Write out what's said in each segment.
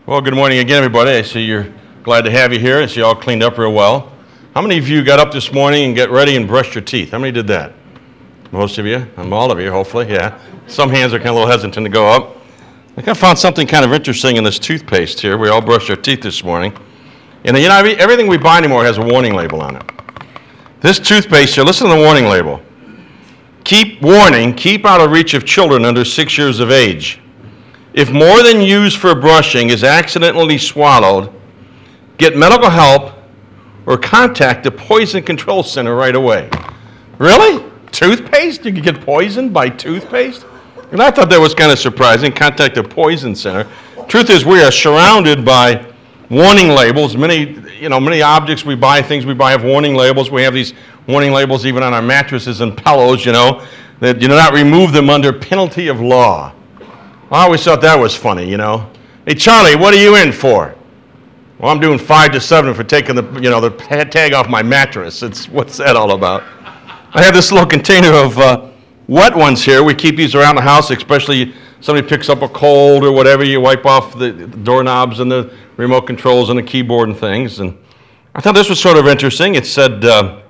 Well, good morning again, everybody. I see you're glad to have you here. I see you all cleaned up real well. How many of you got up this morning and got ready and brushed your teeth? How many did that? Most of you? All of you, hopefully, yeah. Some hands are kind of a little hesitant to go up. I think I found something kind of interesting in this toothpaste here. We all brushed our teeth this morning. And you know, everything we buy anymore has a warning label on it. This toothpaste here, listen to the warning label. Keep out of reach of children under 6 years of age. If more than used for brushing is accidentally swallowed, get medical help or contact the Poison Control Center right away. Really? Toothpaste? You can get poisoned by toothpaste? And I thought that was kind of surprising. Contact the Poison Center. Truth is, we are surrounded by warning labels. Many objects we buy, things we buy have warning labels. We have these warning labels even on our mattresses and pillows, that you do not remove them under penalty of law. I always thought that was funny, Hey, Charlie, what are you in for? Well, I'm doing 5 to 7 for taking the tag off my mattress. What's that all about? I have this little container of wet ones here. We keep these around the house, especially somebody picks up a cold or whatever. You wipe off the doorknobs and the remote controls and the keyboard and things. And I thought this was sort of interesting. It said,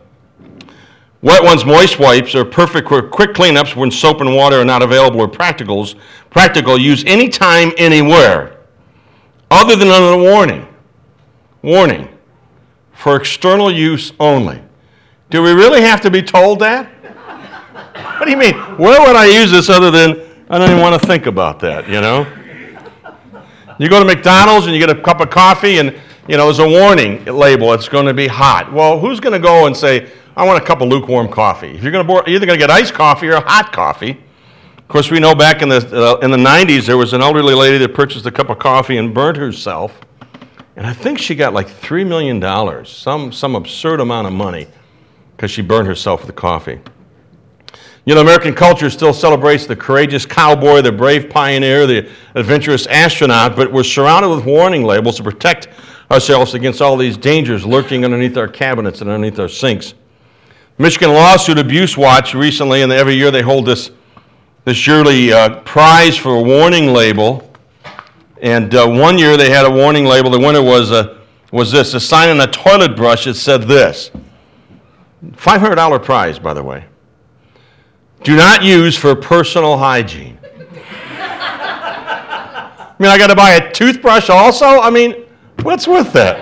wet ones moist wipes are perfect for quick cleanups when soap and water are not available or practical. Use anytime, anywhere, other than under the warning. Warning, for external use only. Do we really have to be told that? What do you mean? Where would I use this other than, I don't even want to think about that, You go to McDonald's and you get a cup of coffee and, there's a warning label, it's going to be hot. Well, who's going to go and say, I want a cup of lukewarm coffee? If you're either going to get iced coffee or hot coffee. Of course, we know back in the 90s, there was an elderly lady that purchased a cup of coffee and burned herself. And I think she got like $3 million, some absurd amount of money, because she burned herself with the coffee. American culture still celebrates the courageous cowboy, the brave pioneer, the adventurous astronaut, but we're surrounded with warning labels to protect ourselves against all these dangers lurking underneath our cabinets and underneath our sinks. Michigan Lawsuit Abuse Watch recently, and every year they hold this yearly prize for a warning label. And 1 year they had a warning label. The winner was this, a sign on a toilet brush that said this. $500 prize, by the way. Do not use for personal hygiene. I got to buy a toothbrush also? What's with that?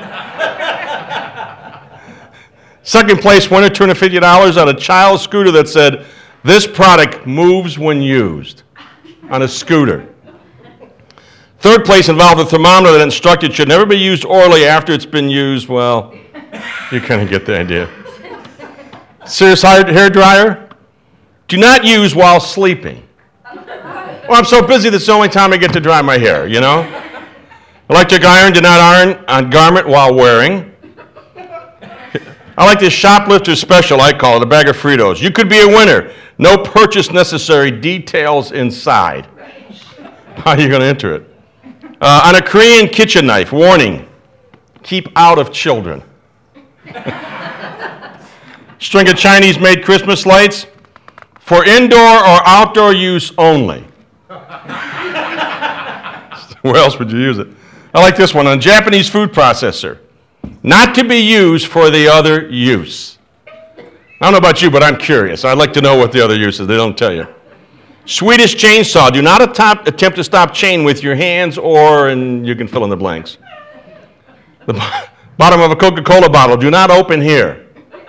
Second place winner, $250 on a child scooter that said, this product moves when used, on a scooter. Third place involved a thermometer that instructed should never be used orally after it's been used. Well, you kind of get the idea. Sears hair dryer. Do not use while sleeping. Well, I'm so busy that's the only time I get to dry my hair, Electric iron, do not iron on garment while wearing. I like this shoplifter special, I call it, a bag of Fritos. You could be a winner. No purchase necessary, details inside. How are you going to enter it? On a Korean kitchen knife, warning, keep out of children. String of Chinese-made Christmas lights, for indoor or outdoor use only. Where else would you use it? I like this one, on a Japanese food processor. Not to be used for the other use. I don't know about you, but I'm curious. I'd like to know what the other use is. They don't tell you. Swedish chainsaw. Do not attempt to stop chain with your hands and you can fill in the blanks. The bottom of a Coca-Cola bottle. Do not open here.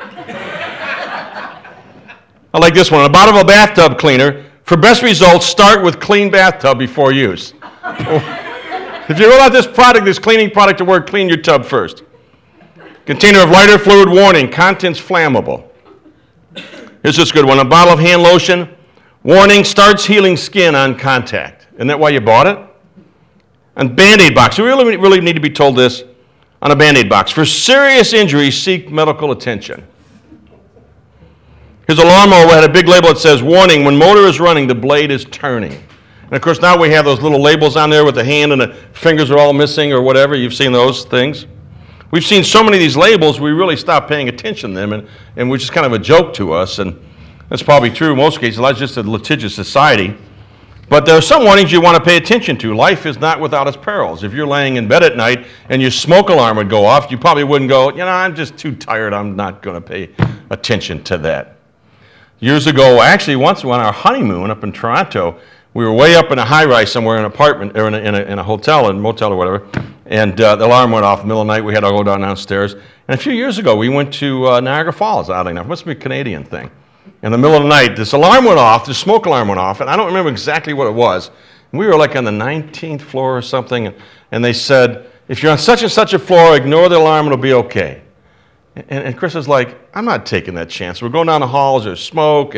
I like this one. A bottom of a bathtub cleaner. For best results, start with clean bathtub before use. If you roll out this cleaning product to work, clean your tub first. Container of lighter fluid, warning, contents flammable. Here's this good one. A bottle of hand lotion, warning, starts healing skin on contact. Isn't that why you bought it? And Band-Aid box. We really need to be told this on a Band-Aid box. For serious injuries, seek medical attention. Here's a lawnmower that had a big label that says, warning, when motor is running, the blade is turning. And of course, now we have those little labels on there with the hand and the fingers are all missing or whatever. You've seen those things. We've seen so many of these labels, we really stop paying attention to them, and which is kind of a joke to us. And that's probably true in most cases. That's just a litigious society. But there are some warnings you want to pay attention to. Life is not without its perils. If you're laying in bed at night and your smoke alarm would go off, you probably wouldn't go, I'm just too tired. I'm not going to pay attention to that. Years ago, actually once on our honeymoon up in Toronto, we were way up in a high-rise somewhere in an apartment, or in a hotel, in a motel or whatever, and the alarm went off in the middle of the night. We had to go downstairs. And a few years ago, we went to Niagara Falls, oddly enough. It must be a Canadian thing. In the middle of the night, this alarm went off, the smoke alarm went off, and I don't remember exactly what it was. We were like on the 19th floor or something, and they said, if you're on such and such a floor, ignore the alarm, it'll be okay. And Chris was like, I'm not taking that chance. We're going down the halls, there's smoke,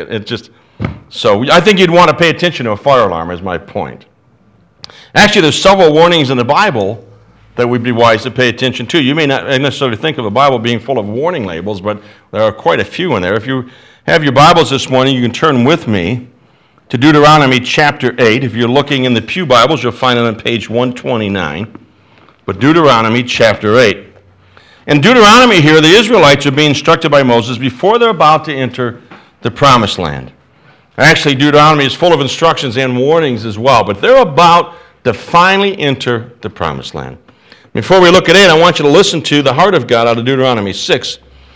So I think you'd want to pay attention to a fire alarm, is my point. Actually, there's several warnings in the Bible that would be wise to pay attention to. You may not necessarily think of the Bible being full of warning labels, but there are quite a few in there. If you have your Bibles this morning, you can turn with me to Deuteronomy chapter 8. If you're looking in the Pew Bibles, you'll find it on page 129. But Deuteronomy chapter 8. In Deuteronomy here, the Israelites are being instructed by Moses before they're about to enter the Promised Land. Actually, Deuteronomy is full of instructions and warnings as well, but they're about to finally enter the Promised Land. Before we look at it, I want you to listen to the heart of God out of Deuteronomy 6.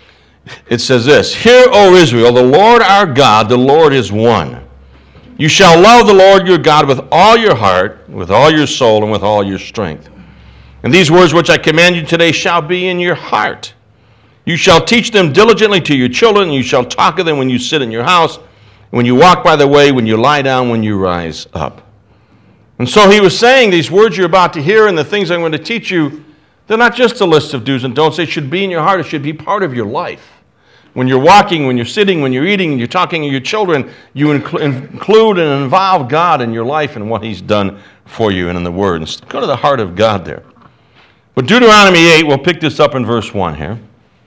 It says this, Hear, O Israel, the Lord our God, the Lord is one. You shall love the Lord your God with all your heart, with all your soul, and with all your strength. And these words which I command you today shall be in your heart. You shall teach them diligently to your children, and you shall talk of them when you sit in your house, when you walk by the way, when you lie down, when you rise up. And so he was saying these words you're about to hear and the things I'm going to teach you, they're not just a list of do's and don'ts. They should be in your heart. It should be part of your life. When you're walking, when you're sitting, when you're eating, and you're talking to your children, you include and involve God in your life and what he's done for you and in the Word. And go to the heart of God there. But Deuteronomy 8, we'll pick this up in verse 1 here.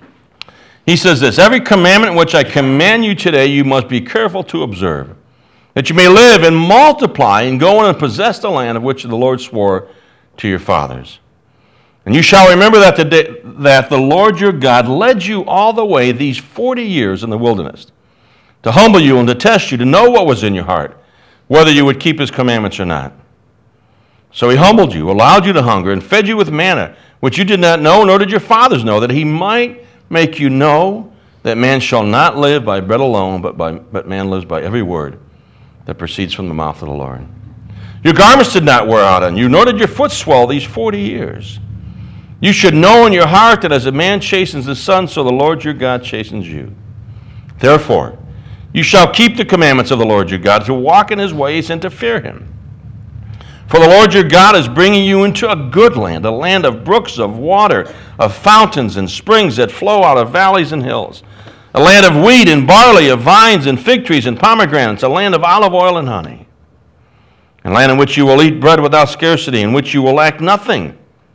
He says this, Every commandment which I command you today you must be careful to observe, that you may live and multiply and go in and possess the land of which the Lord swore to your fathers. And you shall remember that the Lord your God led you all the way these 40 years in the wilderness, to humble you and to test you, to know what was in your heart, whether you would keep his commandments or not. So he humbled you, allowed you to hunger, and fed you with manna, which you did not know, nor did your fathers know, that he might make you know that man shall not live by bread alone, but man lives by every word that proceeds from the mouth of the Lord. Your garments did not wear out on you, nor did your foot swell these 40 years. You should know in your heart that as a man chastens his son, so the Lord your God chastens you. Therefore, you shall keep the commandments of the Lord your God, to walk in his ways and to fear him. For the Lord your God is bringing you into a good land, a land of brooks of water, of fountains and springs that flow out of valleys and hills, a land of wheat and barley, of vines and fig trees and pomegranates, a land of olive oil and honey, a land in which you will eat bread without scarcity, in which you will lack nothing,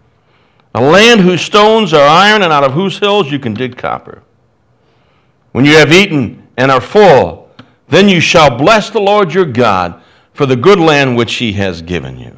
a land whose stones are iron and out of whose hills you can dig copper. When you have eaten and are full, then you shall bless the Lord your God for the good land which he has given you.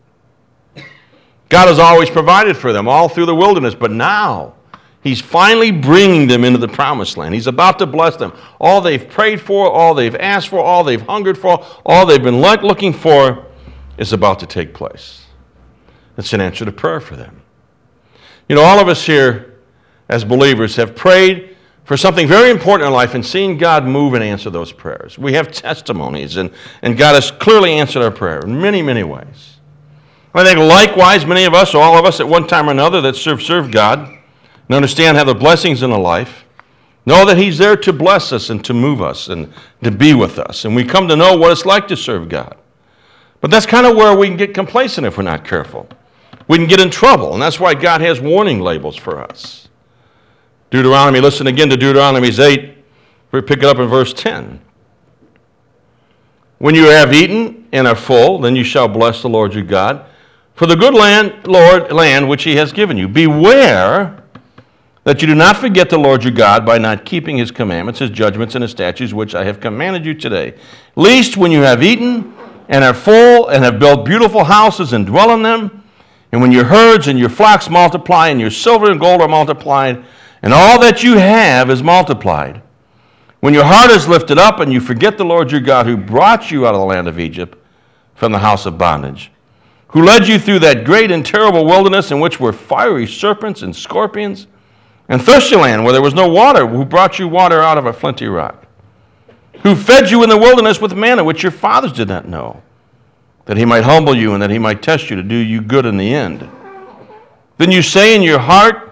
God has always provided for them all through the wilderness, but now he's finally bringing them into the promised land. He's about to bless them. All they've prayed for, all they've asked for, all they've hungered for, all they've been looking for is about to take place. It's an answer to prayer for them. You know, all of us here as believers have prayed for something very important in life and seen God move and answer those prayers. We have testimonies, and God has clearly answered our prayer in many, many ways. I think likewise, many of us, or all of us at one time or another that serve God and understand how the blessings in our life, know that he's there to bless us and to move us and to be with us. And we come to know what it's like to serve God. But that's kind of where we can get complacent if we're not careful. We can get in trouble, and that's why God has warning labels for us. Deuteronomy, listen again to Deuteronomy 8. We pick it up in verse 10. When you have eaten and are full, then you shall bless the Lord your God for the good land which he has given you. Beware that you do not forget the Lord your God by not keeping his commandments, his judgments, and his statutes, which I have commanded you today. Lest when you have eaten and are full and have built beautiful houses and dwell in them, and when your herds and your flocks multiply, and your silver and gold are multiplied, and all that you have is multiplied, when your heart is lifted up and you forget the Lord your God who brought you out of the land of Egypt, from the house of bondage, who led you through that great and terrible wilderness in which were fiery serpents and scorpions, and thirsty land where there was no water, who brought you water out of a flinty rock, who fed you in the wilderness with manna, which your fathers did not know, that he might humble you and that he might test you to do you good in the end. Then you say in your heart,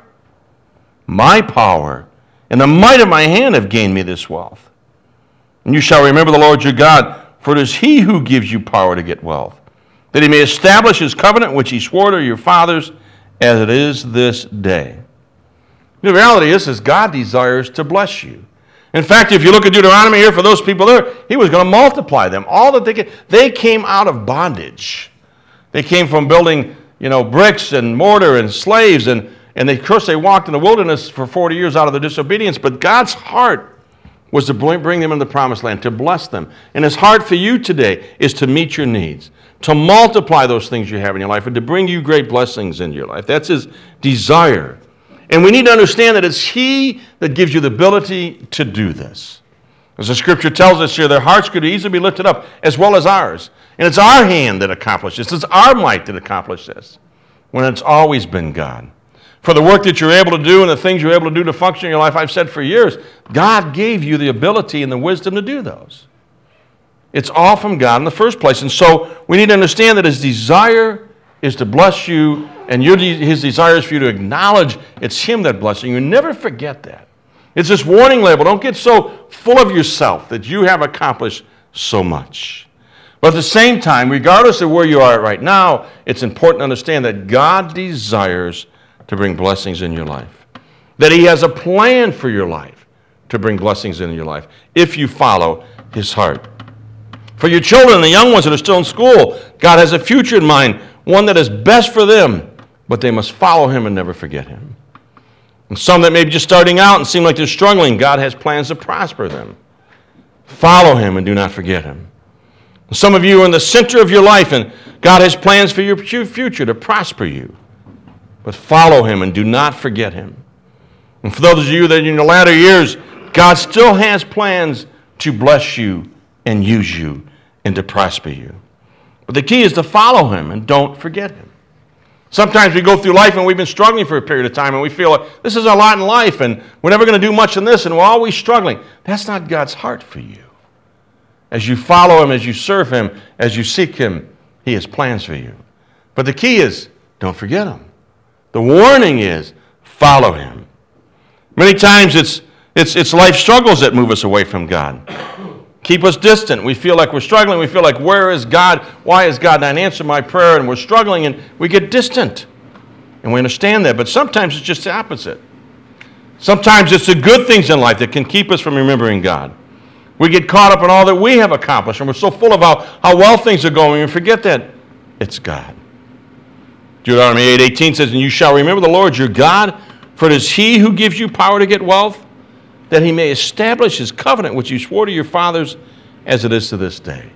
my power and the might of my hand have gained me this wealth. And you shall remember the Lord your God, for it is he who gives you power to get wealth, that he may establish his covenant which he swore to your fathers as it is this day. The reality is God desires to bless you. In fact, if you look at Deuteronomy here, for those people there, he was going to multiply them. All that they came out of bondage. They came from building, bricks and mortar and slaves, and of course they walked in the wilderness for 40 years out of their disobedience, but God's heart was to bring them into the promised land, to bless them. And his heart for you today is to meet your needs, to multiply those things you have in your life, and to bring you great blessings in your life. That's his desire. And we need to understand that it's he that gives you the ability to do this. As the scripture tells us here, their hearts could easily be lifted up as well as ours. And it's our hand that accomplished this. It's our might that accomplished this, when it's always been God. For the work that you're able to do and the things you're able to do to function in your life, I've said for years, God gave you the ability and the wisdom to do those. It's all from God in the first place. And so we need to understand that his desire is to bless you, and his desire is for you to acknowledge it's him that blessing you. Never forget that. It's this warning label. Don't get so full of yourself that you have accomplished so much. But at the same time, regardless of where you are right now, it's important to understand that God desires to bring blessings in your life. That he has a plan for your life to bring blessings in your life if you follow his heart. For your children and the young ones that are still in school, God has a future in mind, one that is best for them, but they must follow him and never forget him. And some that may be just starting out and seem like they're struggling, God has plans to prosper them. Follow him and do not forget him. And some of you are in the center of your life, and God has plans for your future to prosper you. But follow him and do not forget him. And for those of you that are in the latter years, God still has plans to bless you and use you and to prosper you. But the key is to follow him and don't forget him. Sometimes we go through life and we've been struggling for a period of time and we feel like this is a lot in life and we're never going to do much in this and we're always struggling. That's not God's heart for you. As you follow him, as you serve him, as you seek him, he has plans for you. But the key is don't forget him. The warning is follow him. Many times it's life struggles that move us away from God. Keep us distant. We feel like we're struggling. We feel like, where is God? Why is God not answering my prayer? And we're struggling and we get distant. And we understand that. But sometimes it's just the opposite. Sometimes it's the good things in life that can keep us from remembering God. We get caught up in all that we have accomplished. And we're so full of how well things are going. And forget that it's God. Deuteronomy 8:18 says, and you shall remember the Lord your God, for it is he who gives you power to get wealth, that he may establish his covenant, which he swore to your fathers, as it is to this day.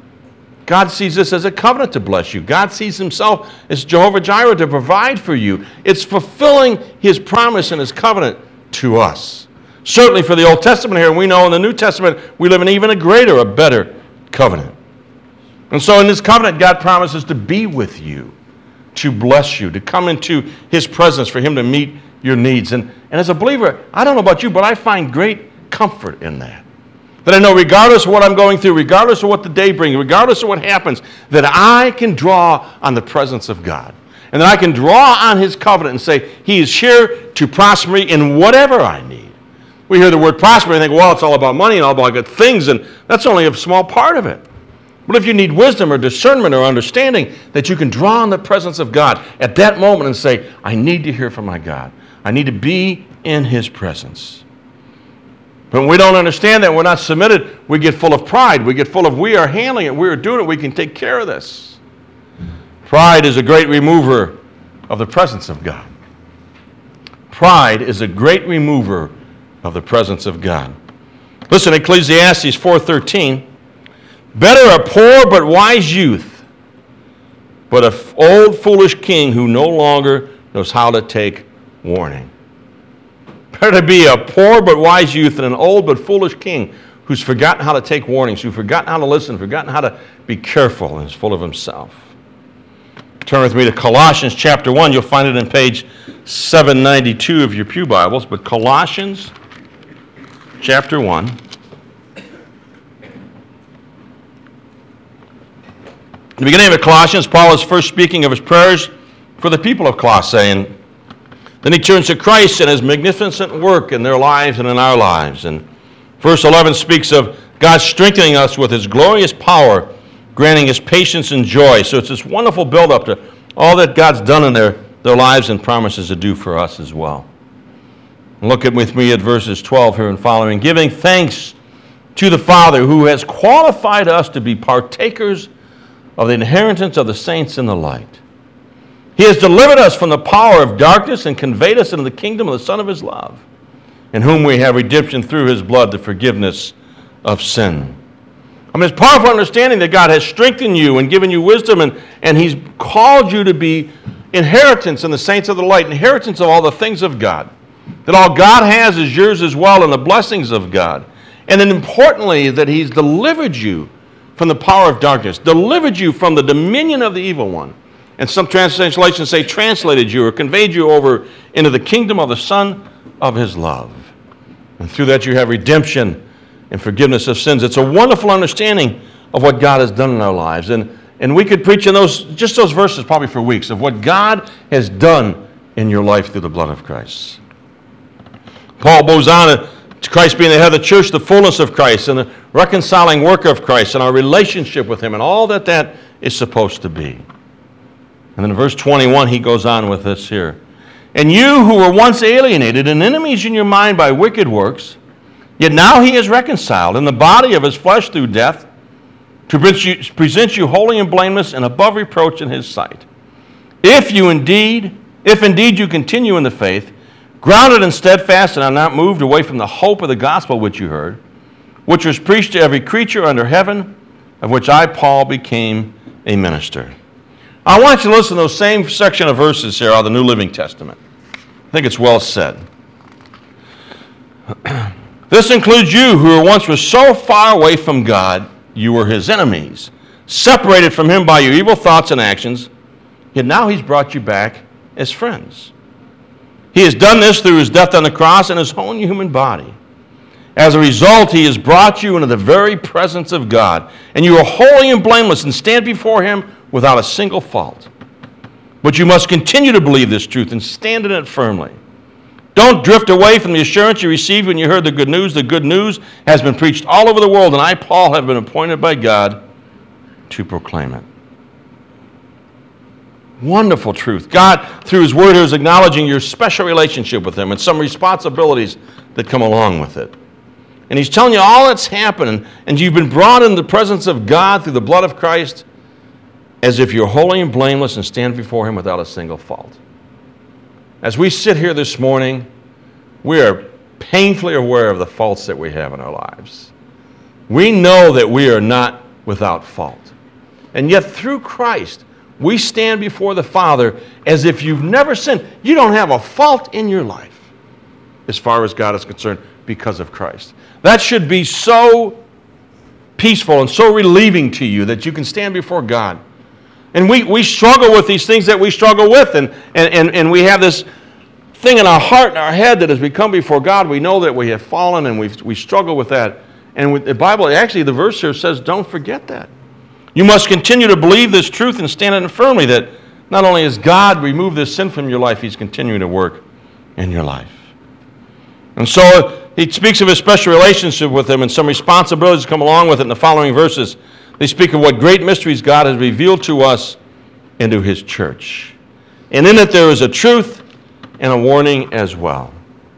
God sees this as a covenant to bless you. God sees himself as Jehovah Jireh to provide for you. It's fulfilling his promise and his covenant to us. Certainly for the Old Testament here, and we know in the New Testament, we live in even a greater, a better covenant. And so in this covenant, God promises to be with you, to bless you, to come into his presence for him to meet your needs. And as a believer, I don't know about you, but I find great comfort in that. That I know regardless of what I'm going through, regardless of what the day brings, regardless of what happens, that I can draw on the presence of God. And that I can draw on his covenant and say, he is here to prosper me in whatever I need. We hear the word prosper and think, well, it's all about money and all about good things, and that's only a small part of it. But if you need wisdom or discernment or understanding, that you can draw on the presence of God at that moment and say, I need to hear from my God. I need to be in his presence. But when we don't understand that, we're not submitted, we get full of pride. We get full of, we are handling it, we are doing it, we can take care of this. Pride is a great remover of the presence of God. Pride is a great remover of the presence of God. Listen, Ecclesiastes 4:13. Better a poor but wise youth, but an old foolish king who no longer knows how to take warning. Better to be a poor but wise youth than an old but foolish king who's forgotten how to take warnings, who's forgotten how to listen, forgotten how to be careful, and is full of himself. Turn with me to Colossians chapter 1. You'll find it on page 792 of your pew Bibles, but Colossians chapter 1. In the beginning of Colossians, Paul is first speaking of his prayers for the people of Colossae, and then he turns to Christ and his magnificent work in their lives and in our lives. And verse 11 speaks of God strengthening us with his glorious power, granting us patience and joy. So it's this wonderful build-up to all that God's done in their lives and promises to do for us as well. Look with me at verses 12 here and following. Giving thanks to the Father who has qualified us to be partakers of the inheritance of the saints in the light. He has delivered us from the power of darkness and conveyed us into the kingdom of the Son of his love, in whom we have redemption through his blood, the forgiveness of sin. I mean, it's powerful understanding that God has strengthened you and given you wisdom, and he's called you to be inheritance in the saints of the light, inheritance of all the things of God. That all God has is yours as well, and the blessings of God. And then importantly, that he's delivered you from the power of darkness, delivered you from the dominion of the evil one. And some translations say translated you or conveyed you over into the kingdom of the Son of his love. And through that you have redemption and forgiveness of sins. It's a wonderful understanding of what God has done in our lives. And we could preach in those verses probably for weeks of what God has done in your life through the blood of Christ. Paul goes on to Christ being the head of the church, the fullness of Christ, and the reconciling work of Christ, and our relationship with him, and all that is supposed to be. And then in verse 21, he goes on with this here. And you who were once alienated and enemies in your mind by wicked works, yet now he is reconciled in the body of his flesh through death, to present you holy and blameless and above reproach in his sight. If indeed you continue in the faith, grounded and steadfast, and are not moved away from the hope of the gospel which you heard, which was preached to every creature under heaven, of which I, Paul, became a minister. I want you to listen to those same section of verses here out of the New Living Testament. I think it's well said. This includes you who once were so far away from God, you were his enemies, separated from him by your evil thoughts and actions, yet now he's brought you back as friends. He has done this through his death on the cross and his own human body. As a result, he has brought you into the very presence of God, and you are holy and blameless and stand before him without a single fault. But you must continue to believe this truth and stand in it firmly. Don't drift away from the assurance you received when you heard the good news. The good news has been preached all over the world, and I, Paul, have been appointed by God to proclaim it. Wonderful truth. God, through his word, is acknowledging your special relationship with him and some responsibilities that come along with it. And he's telling you all that's happening, and you've been brought into the presence of God through the blood of Christ as if you're holy and blameless and stand before him without a single fault. As we sit here this morning, we are painfully aware of the faults that we have in our lives. We know that we are not without fault. And yet through Christ, we stand before the Father as if you've never sinned. You don't have a fault in your life as far as God is concerned because of Christ. That should be so peaceful and so relieving to you that you can stand before God. And we struggle with these things that we struggle with, and we have this thing in our heart and our head that as we come before God, we know that we have fallen and we struggle with that. And with the Bible, actually the verse here says, don't forget that. You must continue to believe this truth and stand in it firmly, that not only has God removed this sin from your life, he's continuing to work in your life. And so he speaks of his special relationship with him and some responsibilities come along with it in the following verses. They speak of what great mysteries God has revealed to us and to his church. And in it there is a truth and a warning as well.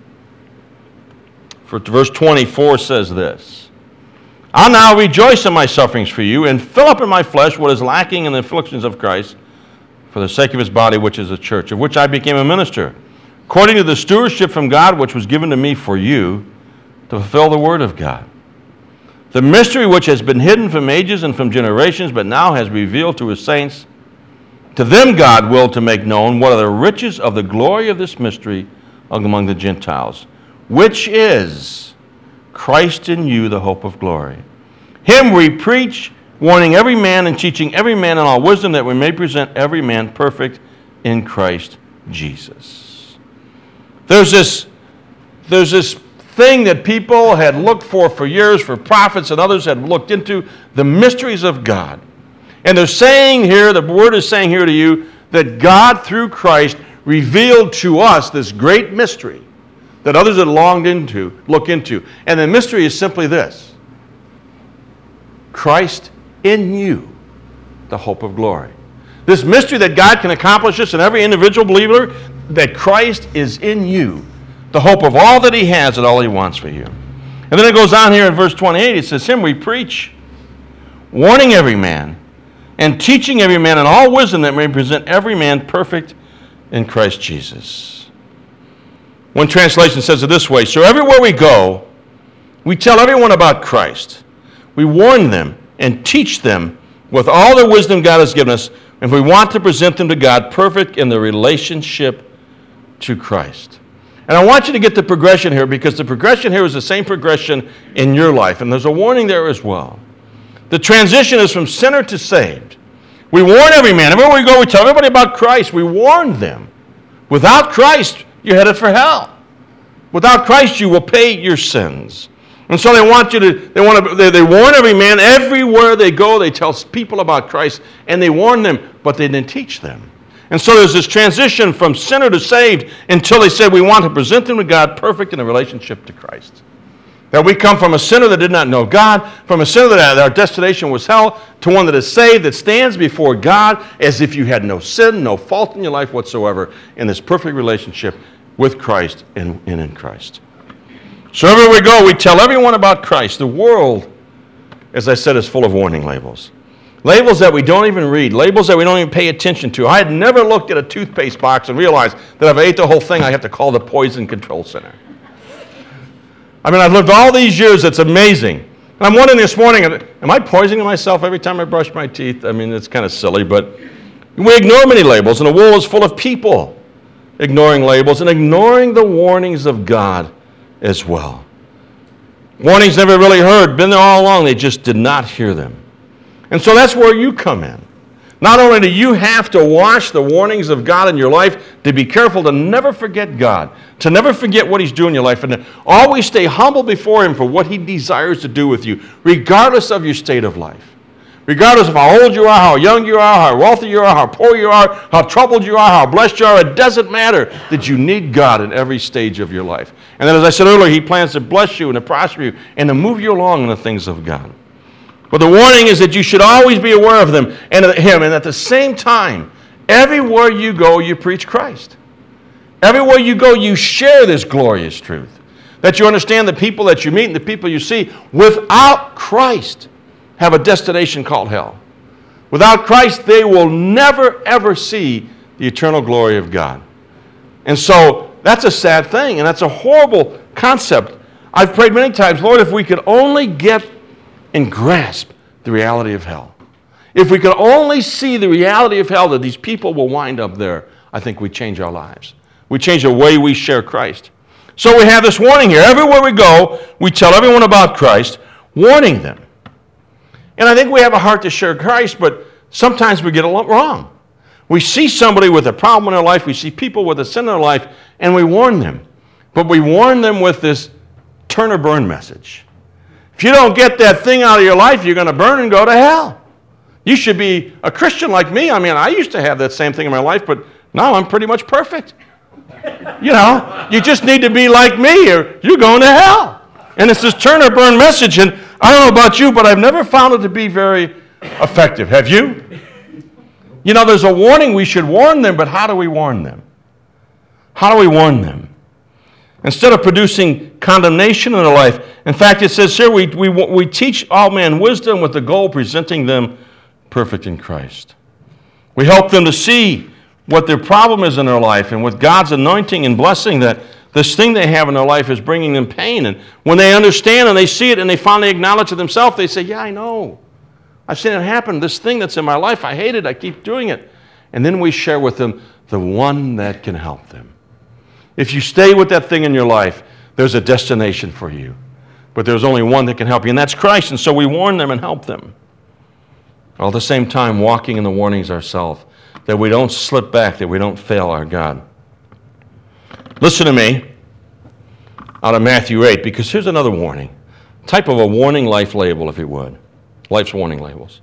For verse 24 says this, I now rejoice in my sufferings for you and fill up in my flesh what is lacking in the afflictions of Christ for the sake of his body, which is the church, of which I became a minister, according to the stewardship from God which was given to me for you to fulfill the word of God. The mystery which has been hidden from ages and from generations, but now has revealed to his saints. To them God willed to make known what are the riches of the glory of this mystery among the Gentiles, which is Christ in you, the hope of glory. Him we preach, warning every man and teaching every man in all wisdom, that we may present every man perfect in Christ Jesus. There's this thing that people had looked for years, for prophets and others had looked into, the mysteries of God. And they're saying here, the word is saying here to you, that God through Christ revealed to us this great mystery that others had longed to look into. And the mystery is simply this: Christ in you, the hope of glory. This mystery that God can accomplish this in every individual believer, that Christ is in you, the hope of all that he has and all he wants for you. And then it goes on here in verse 28, it says, Him we preach, warning every man, and teaching every man in all wisdom, that may present every man perfect in Christ Jesus. One translation says it this way: so everywhere we go, we tell everyone about Christ. We warn them and teach them with all the wisdom God has given us, and we want to present them to God perfect in the relationship to Christ. And I want you to get the progression here, because the progression here is the same progression in your life, and there's a warning there as well. The transition is from sinner to saved. We warn every man. Everywhere we go, we tell everybody about Christ. We warn them. Without Christ, you're headed for hell. Without Christ, you will pay your sins. And so they warn every man. Everywhere they go, they tell people about Christ, and they warn them, but they didn't teach them. And so there's this transition from sinner to saved, until they said we want to present them to God perfect in a relationship to Christ. That we come from a sinner that did not know God, from a sinner that our destination was hell, to one that is saved, that stands before God as if you had no sin, no fault in your life whatsoever, in this perfect relationship with Christ and in Christ. So everywhere we go, we tell everyone about Christ. The world, as I said, is full of warning labels. Labels that we don't even read, labels that we don't even pay attention to. I had never looked at a toothpaste box and realized that if I ate the whole thing, I have to call the Poison Control Center. I mean, I've lived all these years. It's amazing. And I'm wondering this morning, am I poisoning myself every time I brush my teeth? I mean, it's kind of silly, but we ignore many labels, and the world is full of people ignoring labels and ignoring the warnings of God as well. Warnings never really heard, been there all along, they just did not hear them. And so that's where you come in. Not only do you have to watch the warnings of God in your life, to be careful to never forget God, to never forget what He's doing in your life, and to always stay humble before Him for what He desires to do with you, regardless of your state of life. Regardless of how old you are, how young you are, how wealthy you are, how poor you are, how troubled you are, how blessed you are, it doesn't matter that you need God in every stage of your life. And then, as I said earlier, He plans to bless you and to prosper you and to move you along in the things of God. But the warning is that you should always be aware of them and of Him, and at the same time, everywhere you go, you preach Christ. Everywhere you go, you share this glorious truth. That you understand the people that you meet and the people you see, without Christ, have a destination called hell. Without Christ, they will never, ever see the eternal glory of God. And so, that's a sad thing, and that's a horrible concept. I've prayed many times, Lord, if we could only get and grasp the reality of hell. If we could only see the reality of hell, that these people will wind up there, I think we change our lives. We change the way we share Christ. So we have this warning here. Everywhere we go, we tell everyone about Christ, warning them. And I think we have a heart to share Christ, but sometimes we get it wrong. We see somebody with a problem in their life, we see people with a sin in their life, and we warn them. But we warn them with this turn or burn message. If you don't get that thing out of your life, you're going to burn and go to hell. You should be a Christian like me. I mean, I used to have that same thing in my life, but now I'm pretty much perfect. You know, you just need to be like me or you're going to hell. And it's this turn or burn message, and I don't know about you, but I've never found it to be very effective. Have you? You know, there's a warning. We should warn them, but how do we warn them? How do we warn them? Instead of producing condemnation in their life, in fact, it says here, we teach all men wisdom with the goal of presenting them perfect in Christ. We help them to see what their problem is in their life, and with God's anointing and blessing, that this thing they have in their life is bringing them pain. And when they understand and they see it and they finally acknowledge it themselves, they say, yeah, I know. I've seen it happen. This thing that's in my life, I hate it. I keep doing it. And then we share with them the one that can help them. If you stay with that thing in your life, there's a destination for you. but there's only one that can help you, and that's Christ. And so we warn them and help them. While at the same time walking in the warnings ourselves, that we don't slip back, that we don't fail our God. Listen to me out of Matthew 8, because here's another warning. Type of a warning life label, if you would. Life's warning labels.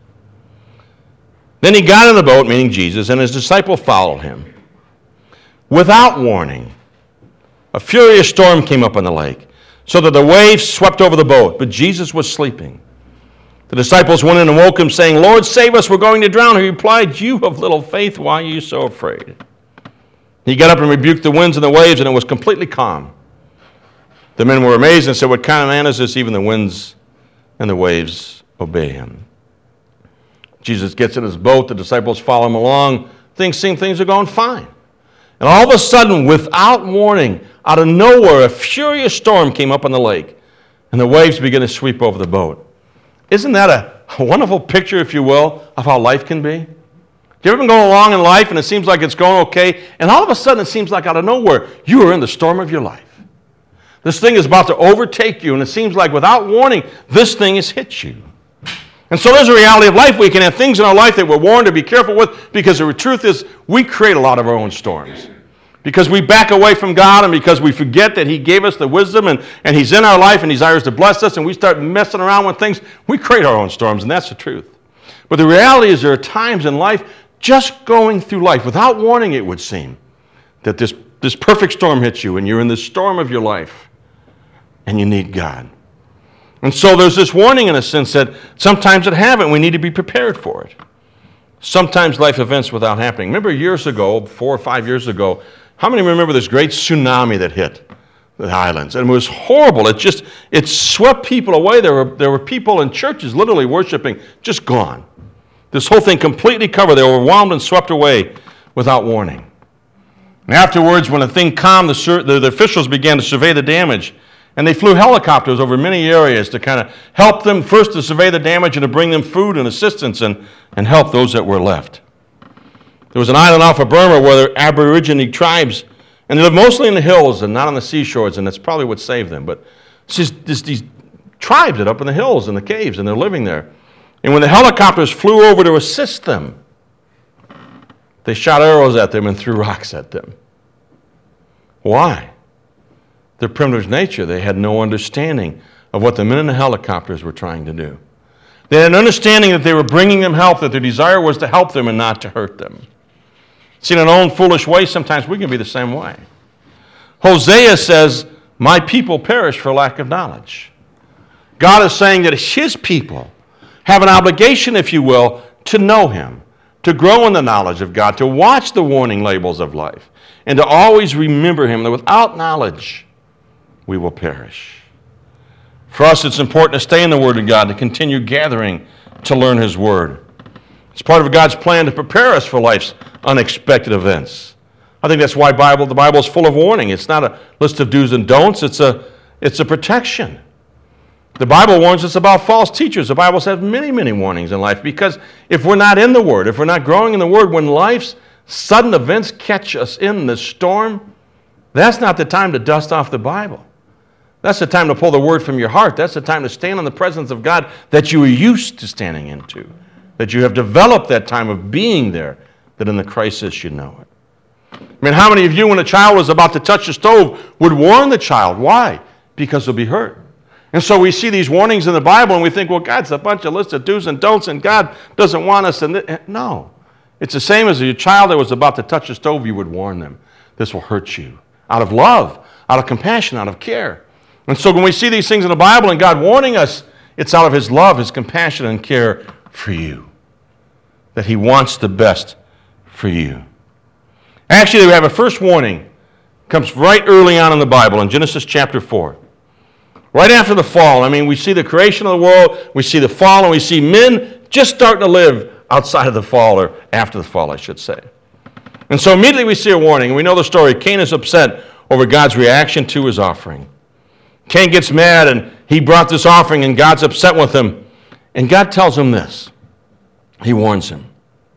Then he got in the boat, meaning Jesus, and his disciple followed him. Without warning, a furious storm came up on the lake, so that the waves swept over the boat, but Jesus was sleeping. The disciples went in and woke him, saying, Lord, save us, we're going to drown. He replied, you of little faith, why are you so afraid? He got up and rebuked the winds and the waves, and it was completely calm. The men were amazed and said, what kind of man is this? Even the winds and the waves obey him. Jesus gets in his boat. The disciples follow him along. Things are going fine. And all of a sudden, without warning, out of nowhere, a furious storm came up on the lake, and the waves began to sweep over the boat. Isn't that a wonderful picture, if you will, of how life can be? Have you ever been going along in life, and it seems like it's going okay, and all of a sudden it seems like out of nowhere, you are in the storm of your life. This thing is about to overtake you, and it seems like without warning, this thing has hit you. And so there's a reality of life. We can have things in our life that we're warned to be careful with, because the truth is we create a lot of our own storms. Because we back away from God, and because we forget that he gave us the wisdom, and he's in our life and he desires to bless us, and we start messing around with things, we create our own storms, and that's the truth. But the reality is there are times in life, just going through life, without warning it would seem, that this perfect storm hits you, and you're in the storm of your life, and you need God. And so there's this warning in a sense that sometimes it happens. We need to be prepared for it. Sometimes life events without happening. Remember years ago, 4 or 5 years ago, how many remember this great tsunami that hit the islands? And it was horrible. It swept people away. There were people in churches literally worshiping, just gone. This whole thing completely covered. They were overwhelmed and swept away without warning. And afterwards, when the thing calmed, the officials began to survey the damage. And they flew helicopters over many areas to kind of help them, first to survey the damage and to bring them food and assistance and help those that were left. There was an island off of Burma where there are Aborigine tribes, and they live mostly in the hills and not on the seashores, and that's probably what saved them. But it's just these tribes that are up in the hills and the caves, and they're living there. And when the helicopters flew over to assist them, they shot arrows at them and threw rocks at them. Why? Their primitive nature, they had no understanding of what the men in the helicopters were trying to do. They had an understanding that they were bringing them help, that their desire was to help them and not to hurt them. See, in our own foolish way, sometimes we can be the same way. Hosea says, my people perish for lack of knowledge. God is saying that his people have an obligation, if you will, to know him, to grow in the knowledge of God, to watch the warning labels of life, and to always remember him, that without knowledge, we will perish. For us, it's important to stay in the Word of God, to continue gathering to learn his Word. It's part of God's plan to prepare us for life's unexpected events. I think that's why the Bible is full of warning. It's not a list of do's and don'ts. It's a protection. The Bible warns us about false teachers. The Bible says many, many warnings in life, because if we're not in the Word, if we're not growing in the Word, when life's sudden events catch us in the storm, that's not the time to dust off the Bible. That's the time to pull the Word from your heart. That's the time to stand in the presence of God that you are used to standing into, that you have developed that time of being there, that in the crisis you know it. I mean, how many of you, when a child was about to touch the stove, would warn the child? Why? Because they'll be hurt. And so we see these warnings in the Bible, and we think, well, God's a bunch of lists of do's and don'ts, and God doesn't want us. No. It's the same as a child that was about to touch the stove, you would warn them. This will hurt you. Out of love, out of compassion, out of care. And so when we see these things in the Bible and God warning us, it's out of his love, his compassion, and care for you. That he wants the best for you. Actually, we have a first warning. Comes right early on in the Bible, in Genesis chapter 4. Right after the fall. I mean, we see the creation of the world, we see the fall, and we see men just starting to live outside of the fall, or after the fall, I should say. And so immediately we see a warning. We know the story. Cain is upset over God's reaction to his offering. Cain gets mad, and he brought this offering, and God's upset with him. And God tells him this. He warns him.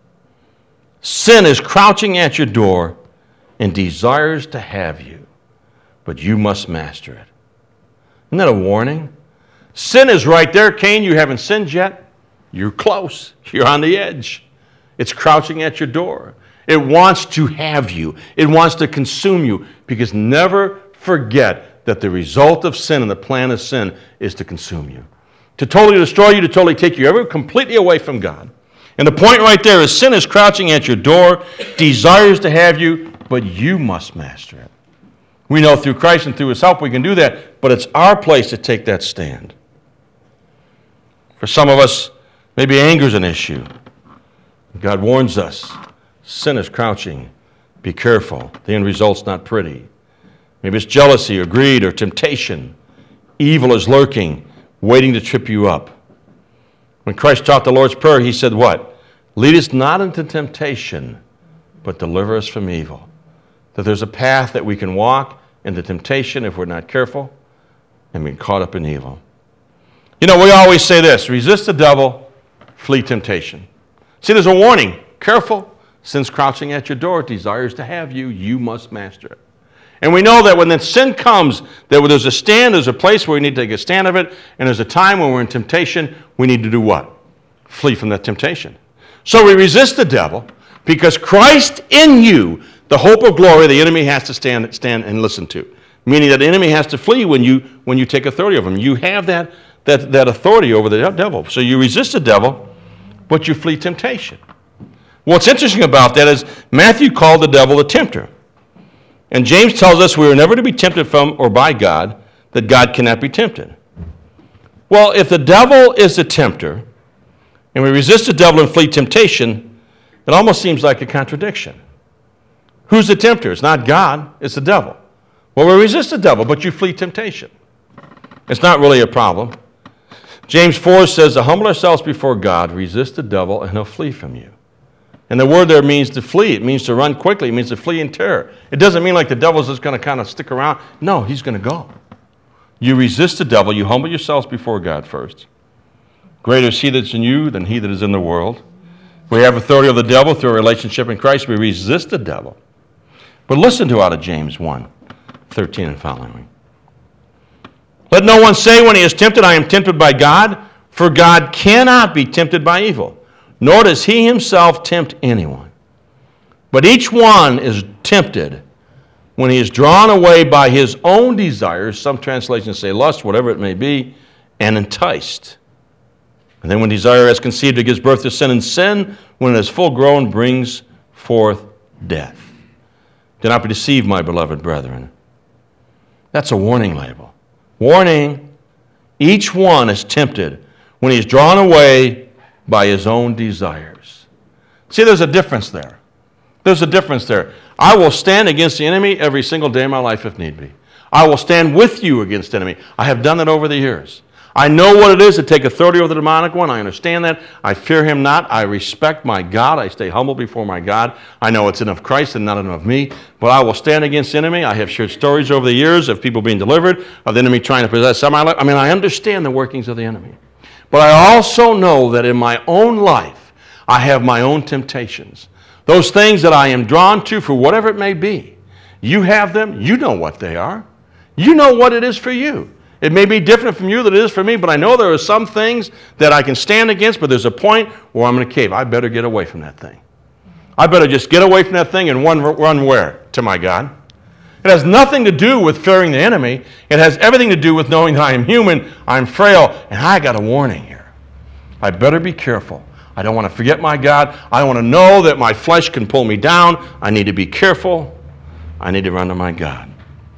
Sin is crouching at your door and desires to have you, but you must master it. Isn't that a warning? Sin is right there. Cain, you haven't sinned yet. You're close. You're on the edge. It's crouching at your door. It wants to have you. It wants to consume you, because never forget that the result of sin and the plan of sin is to consume you, to totally destroy you, to totally take you ever completely away from God. And the point right there is sin is crouching at your door, desires to have you, but you must master it. We know through Christ and through His help we can do that, but it's our place to take that stand. For some of us, maybe anger is an issue. God warns us, sin is crouching. Be careful. The end result's not pretty. Maybe it's jealousy or greed or temptation. Evil is lurking, waiting to trip you up. When Christ taught the Lord's Prayer, He said what? Lead us not into temptation, but deliver us from evil. That there's a path that we can walk into temptation if we're not careful and be caught up in evil. You know, we always say this: resist the devil, flee temptation. See, there's a warning. Careful. Sin's crouching at your door. It desires to have you. You must master it. And we know that when that sin comes, that there's a stand, there's a place where we need to take a stand of it, and there's a time when we're in temptation, we need to do what? Flee from that temptation. So we resist the devil, because Christ in you, the hope of glory, the enemy has to stand and listen to. Meaning that the enemy has to flee when you take authority over him. You have that authority over the devil. So you resist the devil, but you flee temptation. What's interesting about that is Matthew called the devil a tempter. And James tells us we are never to be tempted from or by God, that God cannot be tempted. Well, if the devil is the tempter, and we resist the devil and flee temptation, it almost seems like a contradiction. Who's the tempter? It's not God, it's the devil. Well, we resist the devil, but you flee temptation. It's not really a problem. James 4 says, to humble ourselves before God, resist the devil, and he'll flee from you. And the word there means to flee. It means to run quickly. It means to flee in terror. It doesn't mean like the devil's just going to kind of stick around. No, he's going to go. You resist the devil. You humble yourselves before God first. Greater is he that's in you than he that is in the world. We have authority over the devil through a relationship in Christ. We resist the devil. But listen to out of James 1:13 and following. Let no one say when he is tempted, I am tempted by God, for God cannot be tempted by evil, nor does he himself tempt anyone. But each one is tempted when he is drawn away by his own desires, some translations say lust, whatever it may be, and enticed. And then when desire has conceived, it gives birth to sin, and sin, when it is full grown, brings forth death. Do not be deceived, my beloved brethren. That's a warning label. Warning, each one is tempted when he is drawn away by his own desires. See, there's a difference there. There's a difference there. I will stand against the enemy every single day of my life if need be. I will stand with you against the enemy. I have done that over the years. I know what it is to take authority over the demonic one. I understand that. I fear him not. I respect my God. I stay humble before my God. I know it's enough Christ and not enough me. But I will stand against the enemy. I have shared stories over the years of people being delivered, of the enemy trying to possess some of my life. I mean, I understand the workings of the enemy. But I also know that in my own life, I have my own temptations. Those things that I am drawn to for whatever it may be. You have them. You know what they are. You know what it is for you. It may be different from you than it is for me, but I know there are some things that I can stand against, but there's a point where I'm going to cave. I better get away from that thing. I better just get away from that thing and run where? To my God. It has nothing to do with fearing the enemy. It has everything to do with knowing that I am human, I'm frail, and I got a warning here. I better be careful. I don't want to forget my God. I want to know that my flesh can pull me down. I need to be careful. I need to run to my God.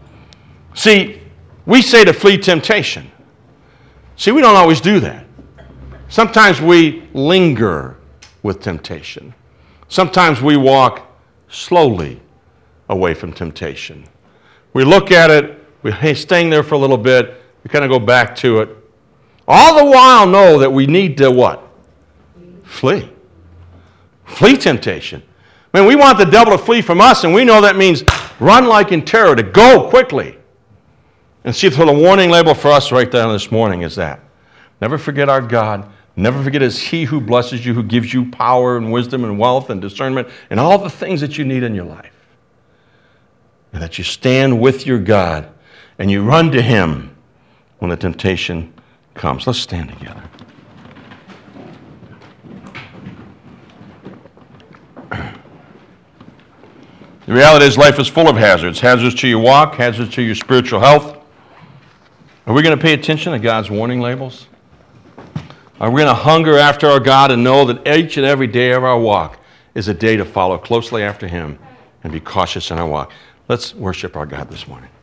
See, we say to flee temptation. See, we don't always do that. Sometimes we linger with temptation. Sometimes we walk slowly away from temptation. We look at it, we're staying there for a little bit, we kind of go back to it. All the while know that we need to what? Flee. Flee temptation. I mean, we want the devil to flee from us, and we know that means run like in terror, to go quickly. And see, the warning label for us right there this morning is that. Never forget our God. Never forget it's He who blesses you, who gives you power and wisdom and wealth and discernment and all the things that you need in your life. And that you stand with your God and you run to Him when the temptation comes. Let's stand together. The reality is life is full of hazards. Hazards to your walk, hazards to your spiritual health. Are we going to pay attention to God's warning labels? Are we going to hunger after our God and know that each and every day of our walk is a day to follow closely after Him and be cautious in our walk? Let's worship our God this morning.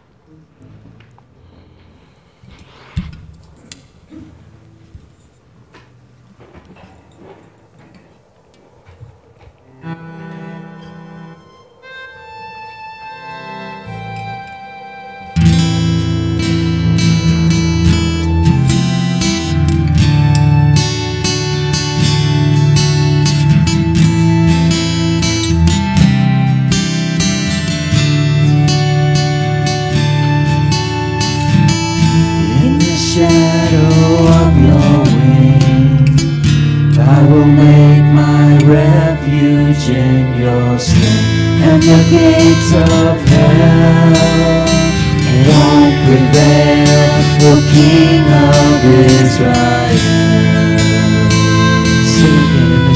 In your strength, and the gates of hell won't prevail, O King of Israel. Sing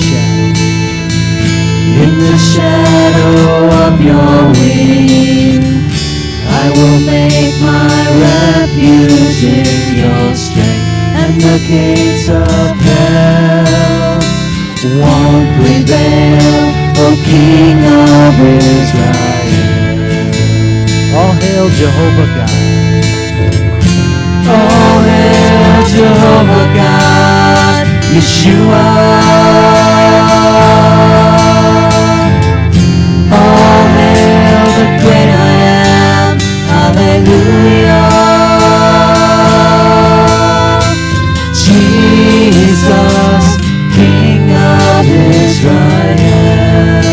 in the shadow of your wing, I will make my refuge in your strength, and the gates of hell won't prevail, O King of Israel. All hail Jehovah God. All hail Jehovah God, Yeshua. All hail the great I am, hallelujah. Jesus, King of Israel.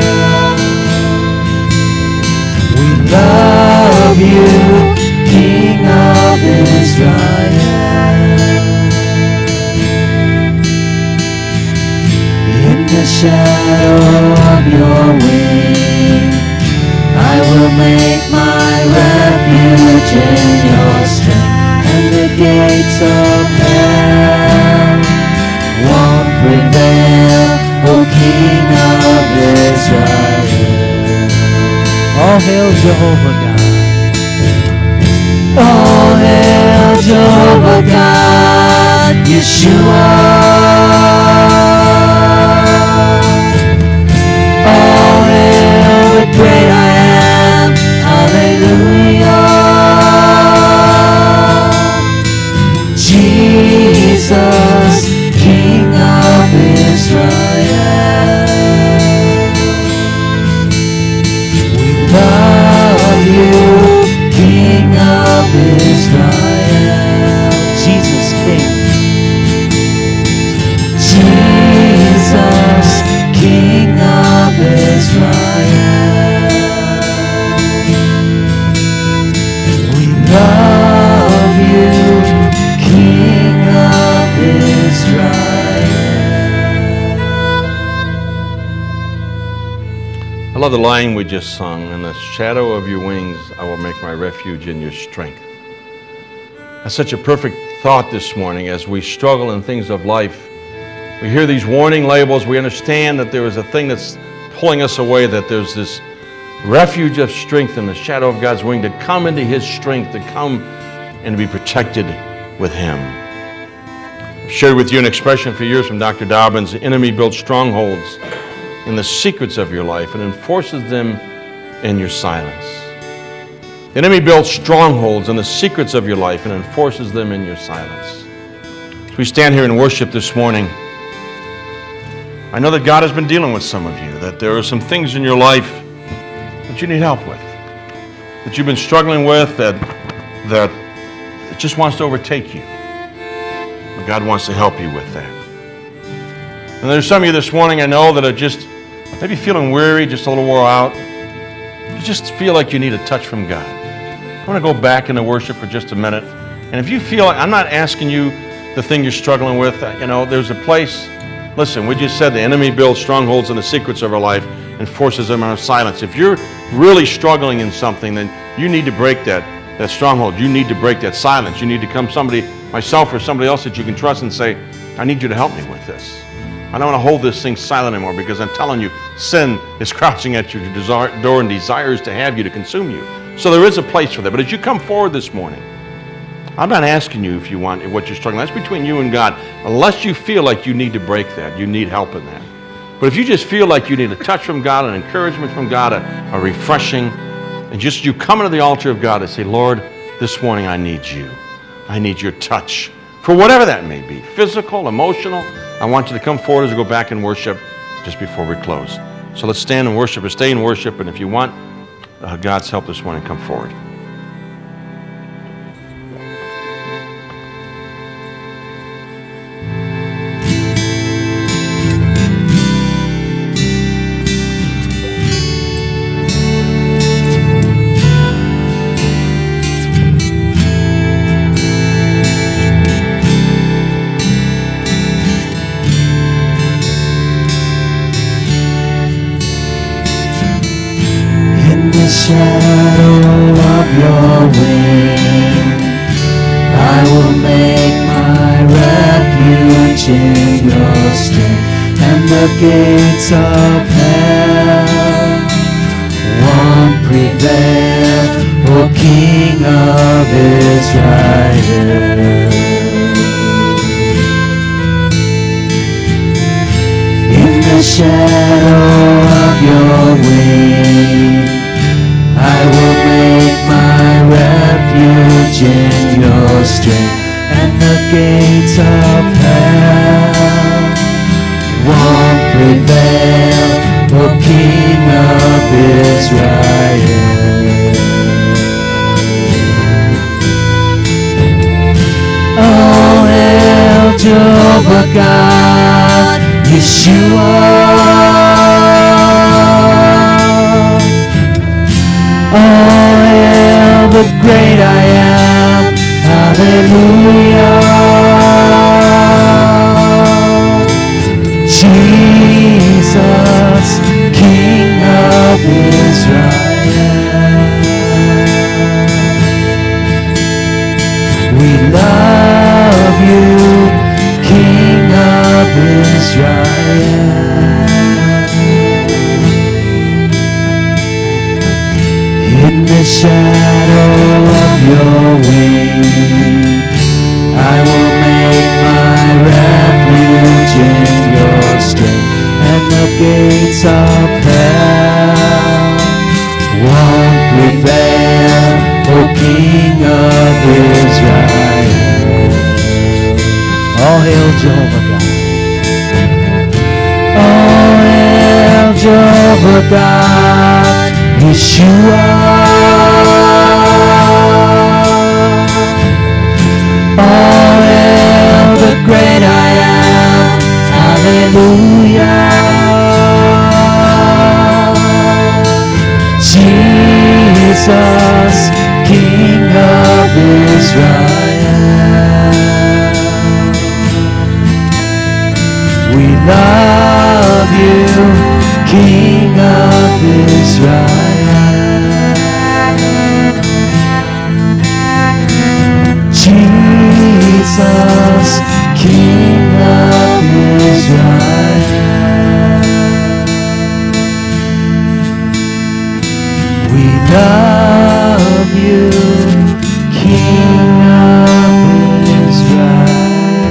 We love you, King of Israel. In the shadow of your wing, I will make my refuge in your strength, and the gates of hell won't prevail, O King of Israel. All hail Jehovah God. All hail Jehovah God, Yeshua. All hail the great I am, hallelujah. Jesus, King of Israel. We love you, King of Israel. Jesus, King. Jesus, King of Israel. We love you, King of Israel. I love the line we just sung. In the shadow of your wings, I will make my refuge in your strength. That's such a perfect thought this morning as we struggle in things of life. We hear these warning labels. We understand that there is a thing that's pulling us away, that there's this refuge of strength in the shadow of God's wing, to come into His strength, to come and to be protected with Him. I've shared with you an expression for years from Dr. Dobbins: the enemy builds strongholds in the secrets of your life and enforces them in your silence. The enemy builds strongholds in the secrets of your life and enforces them in your silence. As we stand here and worship this morning, I know that God has been dealing with some of you, that there are some things in your life that you need help with, that you've been struggling with, that it just wants to overtake you. But God wants to help you with that. And there's some of you this morning I know that are just maybe feeling weary, just a little wore out. You just feel like you need a touch from God. I want to go back into worship for just a minute. And if you feel like, I'm not asking you the thing you're struggling with, there's a place. Listen, we just said the enemy builds strongholds in the secrets of our life and forces them in our silence. If you're really struggling in something, then you need to break that stronghold. You need to break that silence. You need to come somebody myself or somebody else that you can trust and say, I need you to help me with this. I don't want to hold this thing silent anymore because I'm telling you, sin is crouching at your door and desires to have you, to consume you. So there is a place for that. But as you come forward this morning, I'm not asking you if you want what you're struggling. That's between you and God. Unless you feel like you need to break that, you need help in that. But if you just feel like you need a touch from God, an encouragement from God, a refreshing, and just you come into the altar of God and say, Lord, this morning I need you. I need your touch. For whatever that may be, physical, emotional, I want you to come forward as we go back and worship just before we close. So let's stand and worship or stay in worship. And if you want God's help this morning, come forward. Shadow of your wing, I will make my refuge in your strength, and the gates of hell won't prevail, O King of Israel. In the shadow of your wing, I will make my refuge in your strength, and the gates of hell won't prevail, O King of Israel. Oh, hail Jehovah God, Yeshua. Oh, hail the great I am, hallelujah. Jesus, King of Israel. We love you, King of Israel. In the shadow of your wing, I will make my refuge in your strength, and the gates of hell won't prevail, O King of Israel. All hail Jehovah God. All hail Jehovah God, Yeshua. All hail the great I am, hallelujah. Jesus, King of Israel. We love you, King of Israel. Jesus, King of Israel. We love you, King of Israel.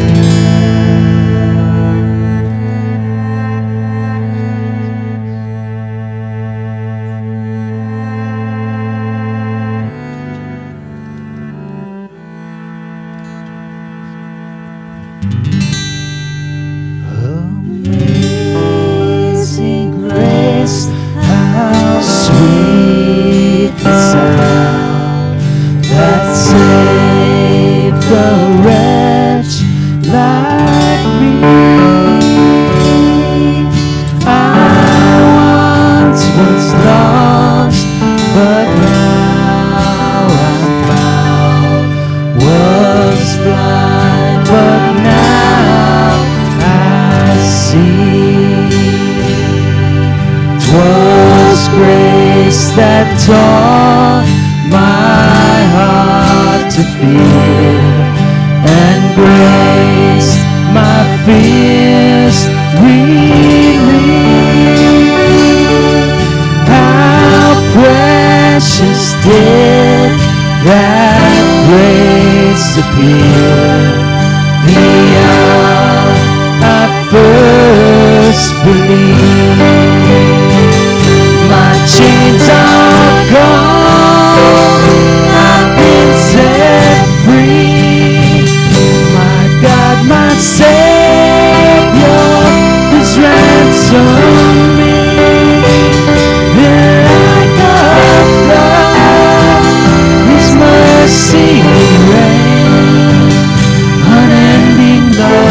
Amazing grace, how sweet the sound that saved a wretch like me. I once was lost, but now I'm found. Was blind, but now I see. 'Twas grace that taught my heart to fear, and grace my fears relieve. How precious did that grace appear the hour I first believed. My chains are gone, I've been set free. My God, my Savior has ransomed me. The light of love, His mercy reign, unending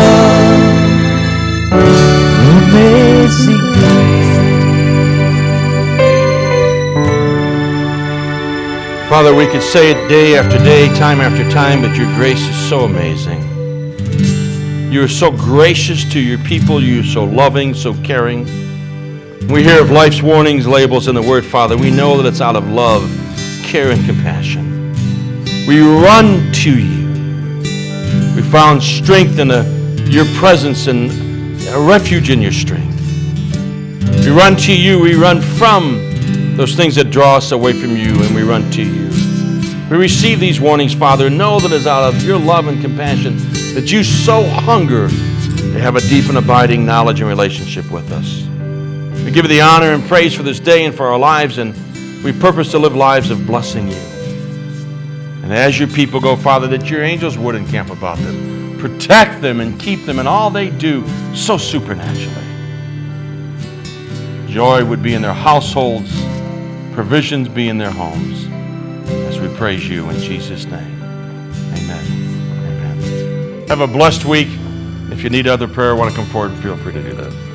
love, amazing grace. Father, we could say it day after day, time after time, but your grace is so amazing. You are so gracious to your people. You are so loving, so caring. We hear of life's warnings, labels in the Word, Father. We know that it's out of love, care, and compassion. We run to you. We found strength in your presence and a refuge in your strength. We run to you. We run from those things that draw us away from you, and we run to you. We receive these warnings, Father. Know that it's out of your love and compassion that you so hunger to have a deep and abiding knowledge and relationship with us. We give you the honor and praise for this day and for our lives, and we purpose to live lives of blessing you. And as your people go, Father, that your angels would encamp about them, protect them and keep them in all they do so supernaturally. Joy would be in their households, provisions be in their homes, as we praise you in Jesus' name. Amen. Amen. Have a blessed week. If you need other prayer, want to come forward, feel free to do that.